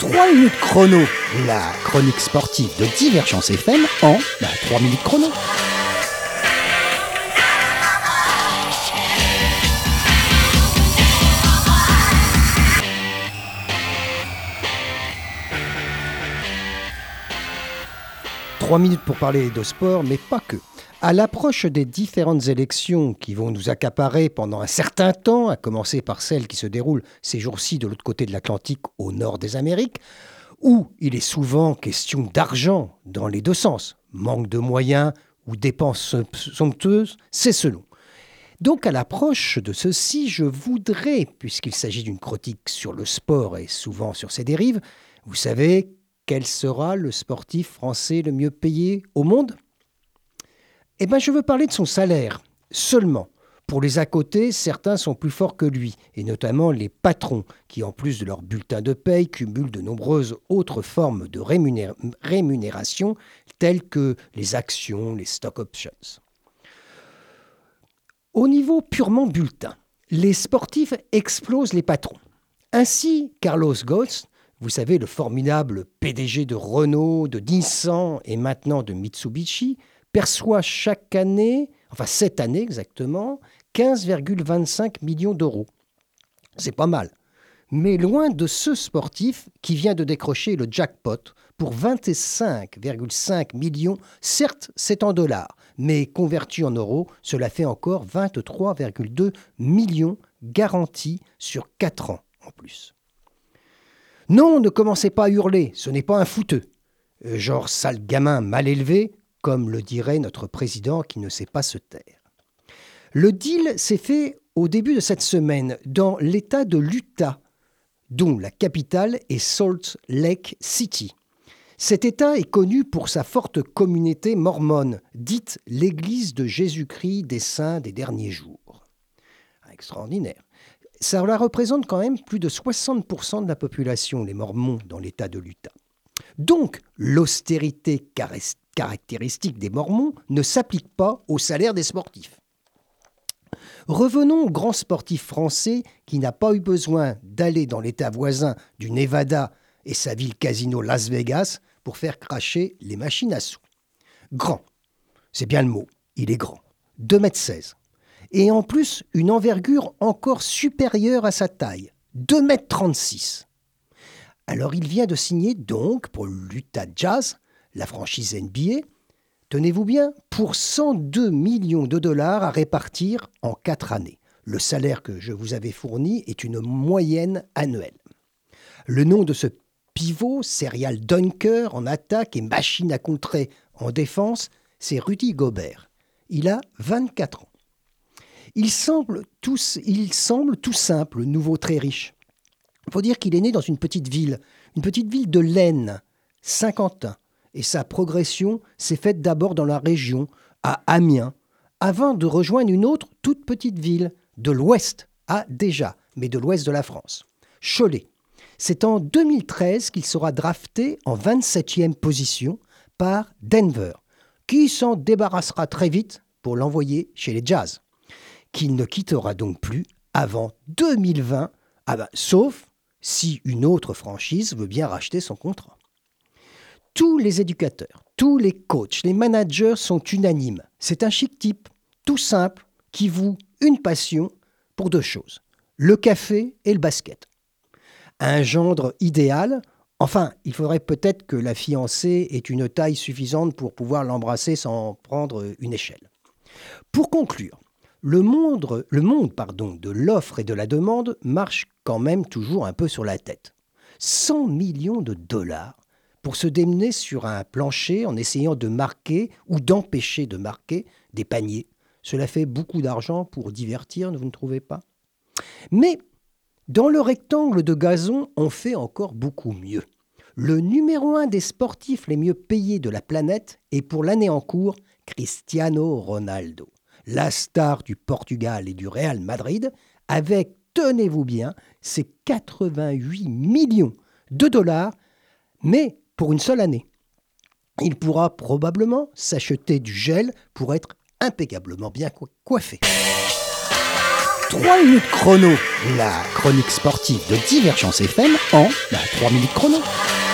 3 minutes chrono, la chronique sportive de Divergence FM en 3 minutes chrono. Trois minutes pour parler de sport, mais pas que. À l'approche des différentes élections qui vont nous accaparer pendant un certain temps, à commencer par celles qui se déroulent ces jours-ci de l'autre côté de l'Atlantique, au nord des Amériques, où il est souvent question d'argent dans les deux sens, manque de moyens ou dépenses somptueuses, c'est selon. Donc à l'approche de ceci, je voudrais, puisqu'il s'agit d'une critique sur le sport et souvent sur ses dérives, vous savez, quel sera le sportif français le mieux payé au monde ? Eh bien, je veux parler de son salaire, seulement. Pour les à côté, certains sont plus forts que lui, et notamment les patrons, qui en plus de leur bulletin de paye, cumulent de nombreuses autres formes de rémunération, telles que les actions, les stock options. Au niveau purement bulletin, les sportifs explosent les patrons. Ainsi, Carlos Ghosn, vous savez, le formidable PDG de Renault, de Nissan et maintenant de Mitsubishi, perçoit chaque année, enfin cette année exactement, 15,25 millions d'euros. C'est pas mal. Mais loin de ce sportif qui vient de décrocher le jackpot pour 25,5 millions, certes c'est en dollars, mais converti en euros, cela fait encore 23,2 millions garantis sur 4 ans en plus. Non, ne commencez pas à hurler, ce n'est pas un fouteux. Genre sale gamin mal élevé, comme le dirait notre président qui ne sait pas se taire. Le deal s'est fait au début de cette semaine dans l'État de l'Utah, dont la capitale est Salt Lake City. Cet État est connu pour sa forte communauté mormone, dite l'Église de Jésus-Christ des Saints des Derniers Jours. Extraordinaire. Ça la représente quand même plus de 60% de la population, les Mormons, dans l'État de l'Utah. Donc, l'austérité caractéristique des Mormons ne s'applique pas au salaire des sportifs. Revenons au grand sportif français qui n'a pas eu besoin d'aller dans l'État voisin du Nevada et sa ville casino Las Vegas pour faire cracher les machines à sous. Grand, c'est bien le mot, il est grand, 2,16 m. Et en plus, une envergure encore supérieure à sa taille, 2,36 m. Alors il vient de signer donc pour l'Utah Jazz, la franchise NBA, tenez-vous bien, pour 102 millions de dollars à répartir en 4 années. Le salaire que je vous avais fourni est une moyenne annuelle. Le nom de ce pivot, serial dunker en attaque et machine à contrer en défense, c'est Rudy Gobert. Il a 24 ans. Il semble tout simple, le nouveau très riche. Il faut dire qu'il est né dans une petite ville de l'Aisne, Saint-Quentin. Et sa progression s'est faite d'abord dans la région, à Amiens, avant de rejoindre une autre toute petite ville, de l'ouest, mais de l'ouest de la France, Cholet. C'est en 2013 qu'il sera drafté en 27e position par Denver, qui s'en débarrassera très vite pour l'envoyer chez les Jazz, qu'il ne quittera donc plus avant 2020, sauf si une autre franchise veut bien racheter son contrat. Tous les éducateurs, tous les coachs, les managers sont unanimes. C'est un chic type, tout simple, qui voue une passion pour 2 choses, le café et le basket. Un gendre idéal, enfin, il faudrait peut-être que la fiancée ait une taille suffisante pour pouvoir l'embrasser sans prendre une échelle. Pour conclure, le monde de l'offre et de la demande marche quand même toujours un peu sur la tête. 100 millions de dollars pour se démener sur un plancher en essayant de marquer ou d'empêcher de marquer des paniers. Cela fait beaucoup d'argent pour divertir, vous ne trouvez pas ? Mais dans le rectangle de gazon, on fait encore beaucoup mieux. Le numéro 1 des sportifs les mieux payés de la planète est pour l'année en cours Cristiano Ronaldo, la star du Portugal et du Real Madrid, avec, tenez-vous bien, ses 88 millions de dollars, mais pour une seule année. Il pourra probablement s'acheter du gel pour être impeccablement bien coiffé. 3 minutes chrono, la chronique sportive de Divergence FM en 3 minutes chrono.